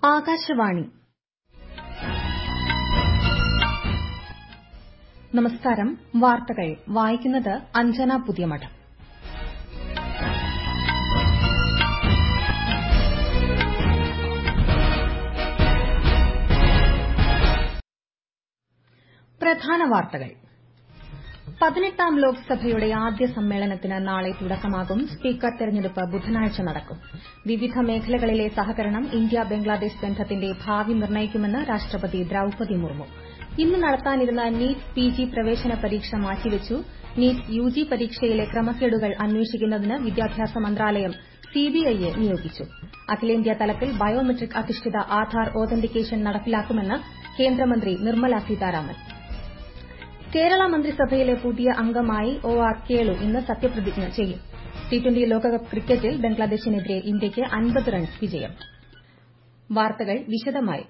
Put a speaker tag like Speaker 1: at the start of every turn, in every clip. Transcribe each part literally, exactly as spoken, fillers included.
Speaker 1: ആകാശവാണി. നമസ്കാരം. വാർത്തകൾ വായിക്കുന്നത് അഞ്ജന പുതിയമഠം. പ്രധാന വാർത്തകൾ. പതിനെട്ടാം ലോക്സഭയുടെ ആദ്യ സമ്മേളനത്തിന് നാളെ തുടക്കമാകും. സ്പീക്കർ തെരഞ്ഞെടുപ്പ് ബുധനാഴ്ച നടക്കും. വിവിധ മേഖലകളിലെ സഹകരണം ഇന്ത്യ ബംഗ്ലാദേശ് ബന്ധത്തിന്റെ ഭാവി നിർണ്ണയിക്കുമെന്ന് രാഷ്ട്രപതി ദ്രൌപദി മുർമു. ഇന്ന് നടത്താനിരുന്ന നീറ്റ് പിജി പ്രവേശന പരീക്ഷ മാറ്റിവച്ചു. നീറ്റ് യുജി പരീക്ഷയിലെ ക്രമക്കേടുകൾ അന്വേഷിക്കുന്നതിന് വിദ്യാഭ്യാസ മന്ത്രാലയം സിബിഐയെ നിയോഗിച്ചു. അഖിലേന്ത്യാ തലത്തിൽ ബയോമെട്രിക് അധിഷ്ഠിത ആധാർ ഓതന്റിക്കേഷൻ നടപ്പിലാക്കുമെന്ന് കേന്ദ്രമന്ത്രി നിർമ്മല സീതാരാമൻ. കേരള മന്ത്രിസഭയിലെ പുതിയ അംഗമായി ഒ ആർ കേളു ഇന്ന് സത്യപ്രതിജ്ഞ ചെയ്യും. ടി ട്വന്റി ലോകകപ്പ് ക്രിക്കറ്റിൽ ബംഗ്ലാദേശിനെതിരെ ഇന്ത്യയ്ക്ക് അൻപത് റൺസ് വിജയം. വാർത്തകൾ വിശദമായി.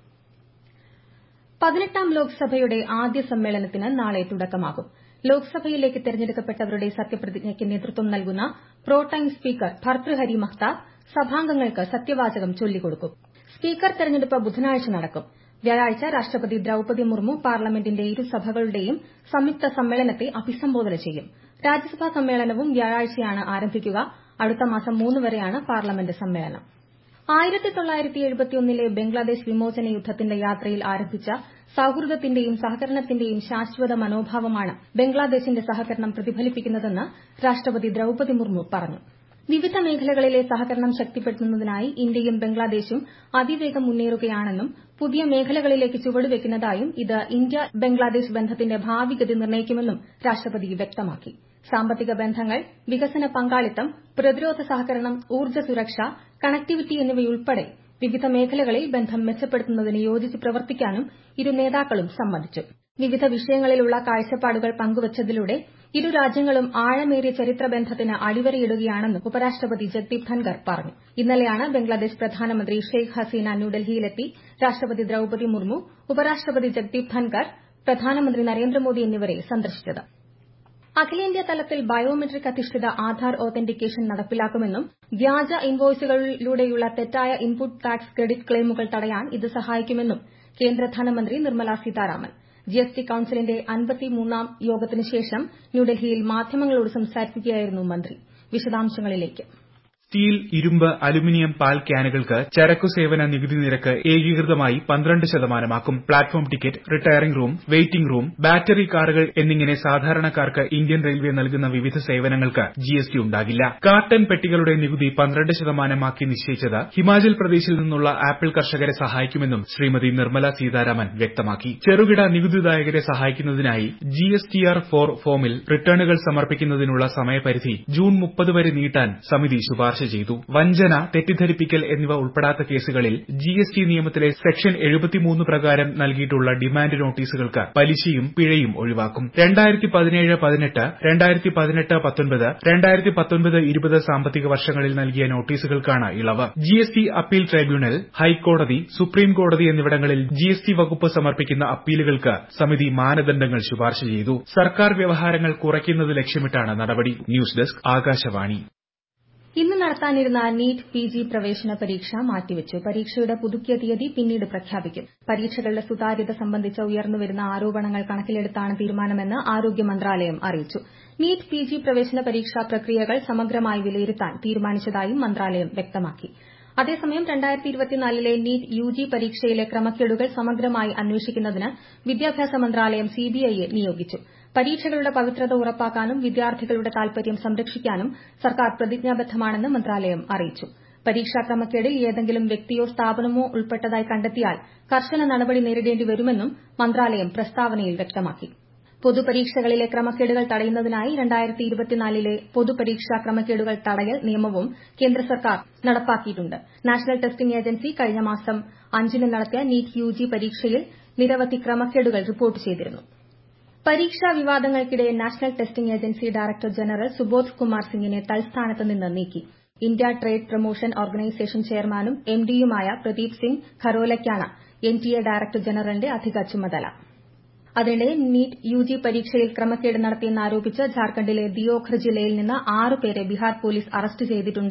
Speaker 1: പതിനെട്ടാം ലോക്സഭയുടെ ആദ്യ സമ്മേളനത്തിന് നാളെ തുടക്കമാകും. ലോക്സഭയിലേക്ക് തെരഞ്ഞെടുക്കപ്പെട്ടവരുടെ സത്യപ്രതിജ്ഞയ്ക്ക് നേതൃത്വം നൽകുന്ന പ്രോടൈം സ്പീക്കർ ഭർതൃഹരി മഹ്താബ് സഭാംഗങ്ങൾക്ക് സത്യവാചകം ചൊല്ലിക്കൊടുക്കും. സ്പീക്കർ തെരഞ്ഞെടുപ്പ് ബുധനാഴ്ച നടക്കും. വ്യാഴാഴ്ച രാഷ്ട്രപതി ദ്രൌപദി മുർമു പാർലമെന്റിന്റെ ഇരുസഭകളുടെയും സംയുക്ത സമ്മേളനത്തെ അഭിസംബോധന ചെയ്യും. രാജ്യസഭാ സമ്മേളനവും വ്യാഴാഴ്ചയാണ് ആരംഭിക്കുക. അടുത്ത മാസം മൂന്ന് വരെയാണ് പാർലമെന്റ് സമ്മേളനം. ആയിരത്തി തൊള്ളായിരത്തി എഴുപത്തിയൊന്നിലെ ബംഗ്ലാദേശ് വിമോചന യുദ്ധത്തിന്റെ യാത്രയിൽ ആരംഭിച്ച സൌഹൃദത്തിന്റെയും സഹകരണത്തിന്റെയും ശാശ്വത മനോഭാവമാണ് ബംഗ്ലാദേശിന്റെ സഹകരണം പ്രതിഫലിപ്പിക്കുന്നതെന്ന് രാഷ്ട്രപതി ദ്രൌപദി മുർമു പറഞ്ഞു. വിവിധ മേഖലകളിലെ സഹകരണം ശക്തിപ്പെടുത്തുന്നതിനായി ഇന്ത്യയും ബംഗ്ലാദേശും അതിവേഗം മുന്നേറുകയാണെന്നും പുതിയ മേഖലകളിലേക്ക് ചുവടുവെക്കുന്നതായും ഇത് ഇന്ത്യ ബംഗ്ലാദേശ് ബന്ധത്തിന്റെ ഭാവിഗതി നിർണ്ണയിക്കുമെന്നും രാഷ്ട്രപതി വ്യക്തമാക്കി. സാമ്പത്തിക ബന്ധങ്ങൾ, വികസന പങ്കാളിത്തം, പ്രതിരോധ സഹകരണം, ഊർജ്ജ സുരക്ഷ, കണക്ടിവിറ്റി എന്നിവയുൾപ്പെടെ വിവിധ മേഖലകളിൽ ബന്ധം മെച്ചപ്പെടുത്തുന്നതിന് യോജിച്ച് പ്രവർത്തിക്കാനും ഇരു നേതാക്കളും സമ്മതിച്ചു. വിവിധ വിഷയങ്ങളിലുള്ള കാഴ്ചപ്പാടുകൾ പങ്കുവച്ചതിലൂടെ ഇരു രാജ്യങ്ങളും ആഴമേറിയ ചരിത്ര ബന്ധത്തിന് അടിവരയിടുകയാണെന്നും ഉപരാഷ്ട്രപതി ജഗ്ദീപ് ധൻകർ പറഞ്ഞു. ഇന്നലെയാണ് ബംഗ്ലാദേശ് പ്രധാനമന്ത്രി ഷെയ്ഖ് ഹസീന ന്യൂഡൽഹിയിലെത്തി രാഷ്ട്രപതി ദ്രൌപദി മുർമു, ഉപരാഷ്ട്രപതി ജഗ്ദീപ് ധൻകർ, പ്രധാനമന്ത്രി നരേന്ദ്രമോദി എന്നിവരെ സന്ദർശിച്ചത്. അഖിലേന്ത്യാ തലത്തിൽ ബയോമെട്രിക് അധിഷ്ഠിത ആധാർ ഓതന്റിക്കേഷൻ നടപ്പിലാക്കുമെന്നും വ്യാജ ഇൻവോയ്സുകളിലൂടെയുള്ള തെറ്റായ ഇൻപുട്ട് ടാക്സ് ക്രെഡിറ്റ് ക്ലെയിമുകൾ തടയാൻ ഇത് സഹായിക്കുമെന്നും കേന്ദ്ര ധനമന്ത്രി നിർമ്മല സീതാരാമൻ. ജിഎസ്ടി കൌൺസിലിന്റെ അൻപത്തിമൂന്നാം യോഗത്തിനു ശേഷം ന്യൂഡൽഹിയിൽ മാധ്യമങ്ങളോട് സംസാരിക്കുകയായിരുന്നു മന്ത്രി. വിശദാംശങ്ങളിലേക്ക്.
Speaker 2: സ്റ്റീൽ, ഇരുമ്പ്, അലുമിനിയം പാൽ ക്യാനുകൾക്ക് ചരക്കു സേവന നികുതി നിരക്ക് ഏകീകൃതമായി പന്ത്രണ്ട് ശതമാനമാക്കും. Platform ticket, retiring room, waiting room, battery കാറുകൾ എന്നിങ്ങനെ സാധാരണക്കാർക്ക് ഇന്ത്യൻ റെയിൽവേ നൽകുന്ന വിവിധ സേവനങ്ങൾക്ക് ജിഎസ്ടി ഉണ്ടാകില്ല. കാർട്ടൺ പെട്ടികളുടെ നികുതി പന്ത്രണ്ട് ശതമാനമാക്കി നിശ്ചയിച്ചത് ഹിമാചൽ പ്രദേശിൽ നിന്നുള്ള ആപ്പിൾ കർഷകരെ സഹായിക്കുമെന്നും ശ്രീമതി നിർമ്മല സീതാരാമൻ വ്യക്തമാക്കി. ചെറുകിട നികുതിദായകരെ സഹായിക്കുന്നതിനായി ജിഎസ്ടിആർ ഫോർ ഫോമിൽ റിട്ടേണുകൾ സമർപ്പിക്കുന്നതിനുള്ള സമയപരിധി ജൂൺ മുപ്പത് വരെ നീട്ടാൻ സമിതി ശുപാർശ ചെയ്തു. വഞ്ചന, തെറ്റിദ്ധരിപ്പിക്കൽ എന്നിവ ഉൾപ്പെടാത്ത കേസുകളിൽ ജിഎസ്ടി നിയമത്തിലെ സെക്ഷൻ എഴുപത്തിമൂന്ന് പ്രകാരം നൽകിയിട്ടുള്ള ഡിമാൻഡ് നോട്ടീസുകൾക്ക് പലിശയും പിഴയും ഒഴിവാക്കും. രണ്ടായിരത്തി പതിനേഴ് പതിനെട്ട്, രണ്ടായിരത്തി പതിനെട്ട് പത്തൊൻപത്, രണ്ടായിരത്തി പത്തൊൻപത് ഇരുപത് സാമ്പത്തിക വർഷങ്ങളിൽ നൽകിയ നോട്ടീസുകൾക്കാണ് ഇളവ്. ജിഎസ്ടി അപ്പീൽ ട്രൈബ്യൂണൽ, ഹൈക്കോടതി, സുപ്രീം കോടതി എന്നിവിടങ്ങളിൽ ജിഎസ്ടി വകുപ്പ് സമർപ്പിക്കുന്ന അപ്പീലുകൾക്ക് സമിതി മാനദണ്ഡങ്ങൾ ശുപാർശ ചെയ്തു. സർക്കാർ വ്യവഹാരങ്ങൾ കുറയ്ക്കുന്നത് ലക്ഷ്യമിട്ടാണ് നടപടി. News desk, Akashvani.
Speaker 1: ഇന്ന് നടത്താനിരുന്ന നീറ്റ് പിജി പ്രവേശന പരീക്ഷ മാറ്റിവച്ചു. പരീക്ഷയുടെ പുതുക്കിയ തീയതി പിന്നീട് പ്രഖ്യാപിക്കും. പരീക്ഷകളുടെ സുതാര്യത സംബന്ധിച്ച ഉയർന്നുവരുന്ന ആരോപണങ്ങൾ കണക്കിലെടുത്താണ് തീരുമാനമെന്ന് ആരോഗ്യ മന്ത്രാലയം അറിയിച്ചു. നീറ്റ് പിജി പ്രവേശന പരീക്ഷാ പ്രക്രിയകൾ സമഗ്രമായി വിലയിരുത്താൻ തീരുമാനിച്ചതായും മന്ത്രാലയം വ്യക്തമാക്കി. അതേസമയം രണ്ടായിരത്തി ഇരുപത്തിനാലിലെ നീറ്റ് യുജി പരീക്ഷയിലെ ക്രമക്കേടുകൾ സമഗ്രമായി അന്വേഷിക്കുന്നതിന് വിദ്യാഭ്യാസ മന്ത്രാലയം സിബിഐയെ നിയോഗിച്ചു. പരീക്ഷകളുടെ പവിത്രത ഉറപ്പാക്കാനും വിദ്യാർത്ഥികളുടെ താൽപര്യം സംരക്ഷിക്കാനും സർക്കാർ പ്രതിജ്ഞാബദ്ധമാണെന്ന് മന്ത്രാലയം അറിയിച്ചു. പരീക്ഷാ ക്രമക്കേടിൽ ഏതെങ്കിലും വ്യക്തിയോ സ്ഥാപനമോ ഉൾപ്പെട്ടതായി കണ്ടെത്തിയാൽ കർശന നടപടി നേരിടേണ്ടി വരുമെന്നും മന്ത്രാലയം പ്രസ്താവനയിൽ വ്യക്തമാക്കി. പൊതുപരീക്ഷകളിലെ ക്രമക്കേടുകൾ തടയുന്നതിനായി രണ്ടായിരത്തി ഇരുപത്തിനാലിലെ പൊതുപരീക്ഷാ ക്രമക്കേടുകൾ തടയൽ നിയമവും കേന്ദ്ര സർക്കാർ നടപ്പാക്കിയിട്ടുണ്ട്. നാഷണൽ ടെസ്റ്റിംഗ് ഏജൻസി കഴിഞ്ഞ മാസം അഞ്ചിന് നടത്തിയ നീറ്റ് യുജി പരീക്ഷയിൽ നിരവധി ക്രമക്കേടുകൾ റിപ്പോർട്ട് ചെയ്തിരുന്നു. പരീക്ഷാ വിവാദങ്ങൾക്കിടെ national testing agency director general Subodh Kumar സിംഗിനെ തൽസ്ഥാനത്ത് നിന്ന് നീക്കി. ഇന്ത്യ ട്രേഡ് പ്രൊമോഷൻ ഓർഗനൈസേഷൻ ചെയർമാനും എംഡിയുമായ പ്രദീപ് സിംഗ് ഖരോലയ്ക്കാണ് എൻടിഎ ഡയറക്ടർ ജനറലിന്റെ അധിക ചുമതല. അതിനിടെ നീറ്റ് യുജി പരീക്ഷയിൽ ക്രമക്കേട് നടത്തിയെന്നാരോപിച്ച് ഝാർഖണ്ഡിലെ ദിയോഘർ ജില്ലയിൽ നിന്ന് ആറ് പേരെ ബിഹാർ പോലീസ് അറസ്റ്റ് ചെയ്തിട്ടുണ്ട്.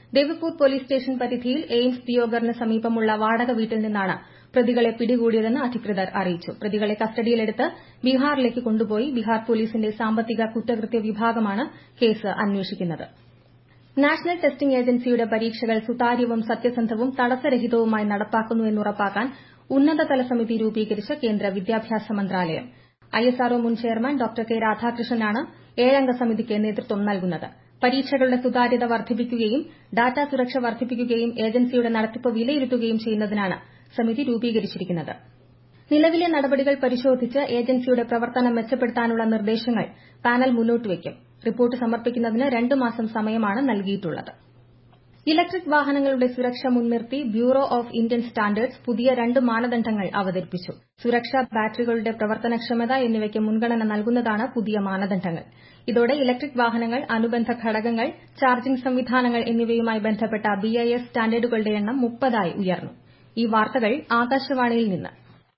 Speaker 1: ദേവിപൂർ പോലീസ് സ്റ്റേഷൻ പരിധിയിൽ എയിംസ് ദിയോഗറിന് സമീപമുള്ള വാടക വീട്ടിൽ നിന്നാണ് പ്രതികളെ പിടികൂടിയതെന്ന് അധികൃതർ അറിയിച്ചു. പ്രതികളെ കസ്റ്റഡിയിലെടുത്ത് ബീഹാറിലേക്ക് കൊണ്ടുപോയി. ബീഹാർ പോലീസിന്റെ സാമ്പത്തിക കുറ്റകൃത്യ വിഭാഗമാണ് കേസ് അന്വേഷിക്കുന്നത്. നാഷണൽ ടെസ്റ്റിംഗ് ഏജൻസിയുടെ പരീക്ഷകൾ സുതാര്യവും സത്യസന്ധവും തടസ്സരഹിതവുമായി നടപ്പാക്കുന്നു എന്നുറപ്പാക്കാൻ ഉന്നതതല സമിതി രൂപീകരിച്ച കേന്ദ്ര വിദ്യാഭ്യാസ മന്ത്രാലയം. ഐഎസ്ആർഒ മുൻ ചെയർമാൻ ഡോക്ടർ കെ രാധാകൃഷ്ണനാണ് ഏഴംഗ സമിതിക്ക് നേതൃത്വം നൽകുന്നത്. പരീക്ഷകളുടെ സുതാര്യത വർദ്ധിപ്പിക്കുകയും ഡാറ്റാ സുരക്ഷ വർദ്ധിപ്പിക്കുകയും ഏജൻസിയുടെ നടത്തിപ്പ് വിലയിരുത്തുകയും ചെയ്യുന്നതിനാണ് സമിതി രൂപീകരിച്ചിരിക്കുന്നത്. നിലവിലെ നടപടികൾ പരിശോധിച്ച് ഏജൻസിയുടെ പ്രവർത്തനം മെച്ചപ്പെടുത്താനുള്ള നിർദ്ദേശങ്ങൾ പാനൽ മുന്നോട്ടുവയ്ക്കും. റിപ്പോർട്ട് സമർപ്പിക്കുന്നതിന് രണ്ട് മാസം സമയമാണ് നൽകിയിട്ടുള്ളത്. ഇലക്ട്രിക് വാഹനങ്ങളുടെ സുരക്ഷ മുൻനിർത്തി ബ്യൂറോ ഓഫ് ഇന്ത്യൻ സ്റ്റാൻഡേർഡ്സ് പുതിയ രണ്ട് മാനദണ്ഡങ്ങൾ അവതരിപ്പിച്ചു. സുരക്ഷ, ബാറ്ററികളുടെ പ്രവർത്തനക്ഷമത എന്നിവയ്ക്ക് മുൻഗണന നൽകുന്നതാണ് പുതിയ മാനദണ്ഡങ്ങൾ. ഇതോടെ ഇലക്ട്രിക് വാഹനങ്ങൾ, അനുബന്ധ ഘടകങ്ങൾ, ചാർജിംഗ് സംവിധാനങ്ങൾ എന്നിവയുമായി ബന്ധപ്പെട്ട ബിഐഎസ് സ്റ്റാൻഡേർഡുകളുടെ എണ്ണം മുപ്പതായി ഉയർന്നു. ഈ വാർത്തകൾ ആകാശവാണിയിൽ നിന്ന്.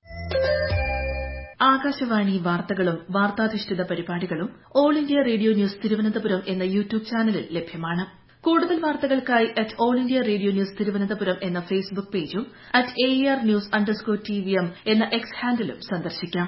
Speaker 3: ആകാശവാണി വാർത്തകളും വാർത്താധിഷ്ഠിത പരിപാടികളും All India Radio News Thiruvananthapuram എന്ന യൂട്യൂബ് ചാനലിൽ ലഭ്യമാണ്. കൂടുതൽ വാർത്തകൾക്കായി at All India Radio News Thiruvananthapuram എന്ന ഫേസ്ബുക്ക് പേജും at A R news underscore T V M എന്ന എക്സ് ഹാൻഡിലും സന്ദർശിക്കാം.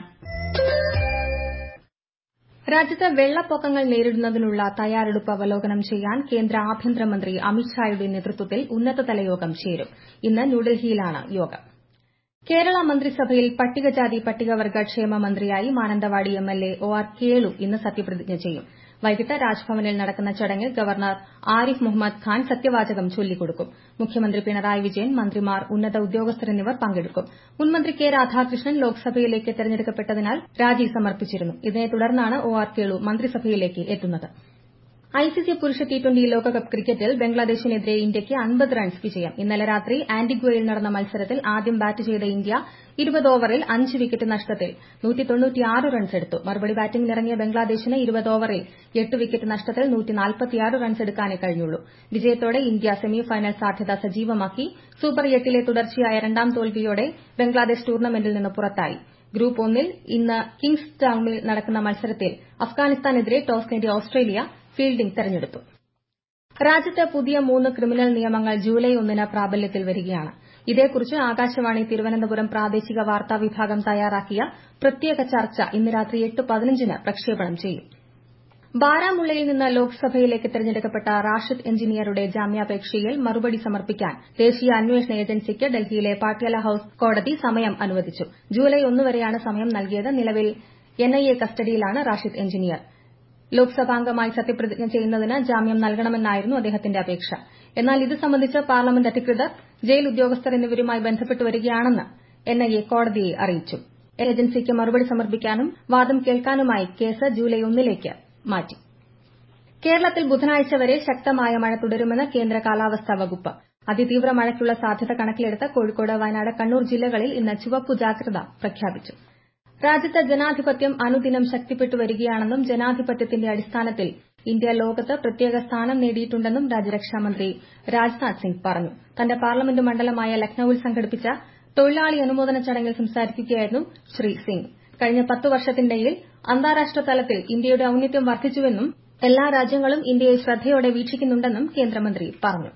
Speaker 1: രാജ്യത്ത് വെള്ളപ്പൊക്കങ്ങൾ നേരിടുന്നതിനുള്ള തയ്യാറെടുപ്പ് അവലോകനം ചെയ്യാൻ കേന്ദ്ര ആഭ്യന്തരമന്ത്രി അമിത്ഷായുടെ നേതൃത്വത്തിൽ ഉന്നതതല യോഗം ചേരും. ഇന്ന് ന്യൂഡൽഹിയിലാണ് യോഗം. കേരള മന്ത്രിസഭയിൽ പട്ടികജാതി പട്ടികവർഗ ക്ഷേമ മന്ത്രിയായി Mananthavady M L A O R Kelu ഇന്ന് സത്യപ്രതിജ്ഞ ചെയ്യും. വൈകിട്ട് രാജ്ഭവനിൽ നടക്കുന്ന ചടങ്ങിൽ ഗവർണർ ആരിഫ് മുഹമ്മദ് ഖാൻ സത്യവാചകം ചൊല്ലിക്കൊടുക്കും. മുഖ്യമന്ത്രി പിണറായി വിജയൻ, മന്ത്രിമാർ, ഉന്നത ഉദ്യോഗസ്ഥർ എന്നിവർ പങ്കെടുക്കും. മുൻമന്ത്രി കെ രാധാകൃഷ്ണൻ ലോക്സഭയിലേക്ക് തെരഞ്ഞെടുക്കപ്പെട്ടതിനാൽ രാജി സമർപ്പിച്ചിരുന്നു. ഇതിനെ തുടർന്നാണ് ഒ ആർ കേളു മന്ത്രിസഭയിലേക്ക് എത്തുന്നത്. ഐസിസി പുരുഷ ടി ട്വന്റി ലോകകപ്പ് ക്രിക്കറ്റിൽ ബംഗ്ലാദേശിനെതിരെ ഇന്ത്യയ്ക്ക് അൻപത് റൺസ് വിജയം. ഇന്നലെ രാത്രി ആന്റിഗ്വയിൽ നടന്ന മത്സരത്തിൽ ആദ്യം ബാറ്റ് ചെയ്ത ഇന്ത്യ ഇരുപത് ഓവറിൽ അഞ്ച് വിക്കറ്റ് നഷ്ടത്തിൽ നൂറ്റി തൊണ്ണൂറ്റിയാറ് റൺസ് എടുത്തു. മറുപടി ബാറ്റിംഗിനിറങ്ങിയ ബംഗ്ലാദേശിന് ഇരുപത് ഓവറിൽ എട്ട് വിക്കറ്റ് നഷ്ടത്തിൽ നൂറ്റി നാൽപ്പത്തിയാറ് റൺസ് എടുക്കാനേ കഴിഞ്ഞുള്ളൂ. വിജയത്തോടെ ഇന്ത്യ സെമിഫൈനൽ സാധ്യത സജീവമാക്കി. സൂപ്പർ എട്ടിലെ തുടർച്ചയായ രണ്ടാം തോൽവിയോടെ ബംഗ്ലാദേശ് ടൂർണമെന്റിൽ നിന്ന് പുറത്തായി. ഗ്രൂപ്പ് ഒന്നിൽ ഇന്ന് കിങ്സ് ടൌണിൽ നടക്കുന്ന മത്സരത്തിൽ അഫ്ഗാനിസ്ഥാനെതിരെ ടോസ് നേടിയ ഓസ്ട്രേലിയ ഫീൽഡിംഗ് തെരഞ്ഞെടുത്തു. രാജ്യത്ത് പുതിയ മൂന്ന് ക്രിമിനൽ നിയമങ്ങൾ ജൂലൈ ഒന്നിന് പ്രാബല്യത്തിൽ വരികയാണ്. ഇതേക്കുറിച്ച് ആകാശവാണി തിരുവനന്തപുരം പ്രാദേശിക വാർത്താ വിഭാഗം തയ്യാറാക്കിയ പ്രത്യേക ചർച്ച ഇന്ന് രാത്രി എട്ട് പതിനഞ്ചിന് പ്രക്ഷേപണം ചെയ്യും. ബാരാമുള്ളയിൽ നിന്ന് ലോക്സഭയിലേക്ക് തെരഞ്ഞെടുക്കപ്പെട്ട റാഷിദ് എഞ്ചിനീയറുടെ ജാമ്യാപേക്ഷയിൽ മറുപടി സമർപ്പിക്കാൻ ദേശീയ അന്വേഷണ ഏജൻസിക്ക് ഡൽഹിയിലെ പാട്യാല ഹൌസ് കോടതി സമയം അനുവദിച്ചു. ജൂലൈ ഒന്ന് വരെയാണ് സമയം നൽകിയത്. നിലവിൽ എൻഐഎ കസ്റ്റഡിയിലാണ് റാഷിദ് എഞ്ചിനീയർ. ലോക്സഭാംഗമായി സത്യപ്രതിജ്ഞ ചെയ്യുന്നതിന് ജാമ്യം നൽകണമെന്നായിരുന്നു അദ്ദേഹത്തിന്റെ അപേക്ഷ. എന്നാൽ ഇത് സംബന്ധിച്ച് പാർലമെന്റ് അധികൃതർ, ജയിൽ ഉദ്യോഗസ്ഥർ എന്നിവരുമായി ബന്ധപ്പെട്ട് വരികയാണെന്ന് എൻഐഎ കോടതിയെ അറിയിച്ചു. ഏജൻസിക്ക് മറുപടി സമർപ്പിക്കാനും വാദം കേൾക്കാനുമായി കേസ് ജൂലൈ ഒന്നിലേക്ക് മാറ്റി. കേരളത്തിൽ ബുധനാഴ്ച വരെ ശക്തമായ മഴ തുടരുമെന്ന് കേന്ദ്ര കാലാവസ്ഥാ വകുപ്പ്. അതിതീവ്ര മഴയ്ക്കുള്ള സാധ്യത കണക്കിലെടുത്ത് കോഴിക്കോട്, വയനാട്, കണ്ണൂർ ജില്ലകളിൽ ഇന്ന് ചുവപ്പു ജാഗ്രത പ്രഖ്യാപിച്ചു. രാജ്യത്ത് ജനാധിപത്യം അനുദിനം ശക്തിപ്പെട്ടു വരികയാണെന്നും ജനാധിപത്യത്തിന്റെ അടിസ്ഥാനത്തിൽ ഇന്ത്യ ലോകത്ത് പ്രത്യേക സ്ഥാനം നേടിയിട്ടുണ്ടെന്നും രാജ്യരക്ഷാമന്ത്രി രാജ്നാഥ് സിംഗ് പറഞ്ഞു. തന്റെ പാർലമെന്റ് മണ്ഡലമായ ലക്നൌവിൽ സംഘടിപ്പിച്ച തൊഴിലാളി അനുമോദന ചടങ്ങിൽ സംസാരിക്കുകയായിരുന്നു ശ്രീ സിംഗ്. കഴിഞ്ഞ പത്ത് വർഷത്തിനിടയിൽ അന്താരാഷ്ട്ര തലത്തിൽ ഇന്ത്യയുടെ ഔന്നത്യം വർദ്ധിച്ചുവെന്നും എല്ലാ രാജ്യങ്ങളും ഇന്ത്യയെ ശ്രദ്ധയോടെ വീക്ഷിക്കുന്നുണ്ടെന്നും കേന്ദ്രമന്ത്രി പറഞ്ഞു.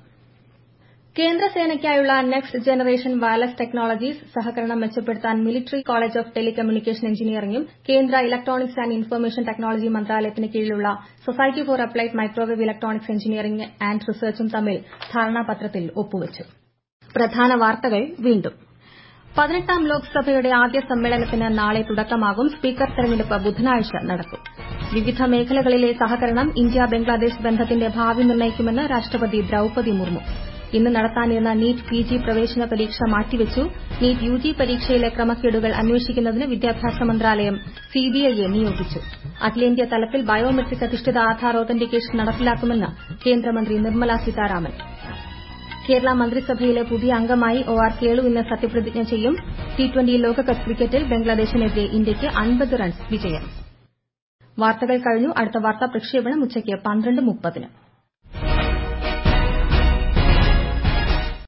Speaker 1: കേന്ദ്രസേനയ്ക്കായുള്ള നെക്സ്റ്റ് ജനറേഷൻ വയർലെസ് ടെക്നോളജീസ് സഹകരണം മെച്ചപ്പെടുത്താൻ മിലിറ്ററി കോളേജ് ഓഫ് ടെലികമ്മ്യൂണിക്കേഷൻ എഞ്ചിനീയറിംഗും കേന്ദ്ര ഇലക്ട്രോണിക്സ് ആന്റ് ഇൻഫർമേഷൻ ടെക്നോളജി മന്ത്രാലയത്തിന് കീഴിലുള്ള society for applied microwave electronics engineering and റിസർച്ചും തമ്മിൽ ധാരണാപത്രത്തിൽ ഒപ്പുവച്ചു. പ്രധാന വാർത്തകൾ വീണ്ടും. പതിനെട്ടാം ലോക്സഭയുടെ ആദ്യ സമ്മേളനത്തിന് നാളെ തുടക്കമാകും. സ്പീക്കർ തെരഞ്ഞെടുപ്പ് ബുധനാഴ്ച നടക്കും. വിവിധ മേഖലകളിലെ സഹകരണം ഇന്ത്യ ബംഗ്ലാദേശ് ബന്ധത്തിന്റെ ഭാവി നിർണ്ണയിക്കുമെന്ന് രാഷ്ട്രപതി ദ്രൌപദി മുർമു. ഇന്ന് നടത്താനിരുന്ന നീറ്റ് പിജി പ്രവേശന പരീക്ഷ മാറ്റിവച്ചു. നീറ്റ് യുജി പരീക്ഷയിലെ ക്രമക്കേടുകൾ അന്വേഷിക്കുന്നതിന് വിദ്യാഭ്യാസ മന്ത്രാലയം സിബിഐയെ നിയോഗിച്ചു. അഖിലേന്ത്യാ തലത്തിൽ ബയോമെട്രിക് അധിഷ്ഠിത ആധാർ ഓതന്റിക്കേഷൻ നടപ്പിലാക്കുമെന്ന് കേന്ദ്രമന്ത്രി നിർമ്മല സീതാരാമൻ. കേരള മന്ത്രിസഭയിലെ പുതിയ അംഗമായി ഒ ആർ കേളു ഇന്ന് സത്യപ്രതിജ്ഞ ചെയ്യും. ടി ട്വന്റി ലോകകപ്പ് ക്രിക്കറ്റിൽ ബംഗ്ലാദേശിനെതിരെ ഇന്ത്യയ്ക്ക് അൻപത് റൺസ് വിജയം. വാർത്തകൾ കഴിഞ്ഞു. അടുത്ത വാർത്താ പ്രക്ഷേപണം ഉച്ചയ്ക്ക് പന്ത്രണ്ട് മുപ്പതിന്.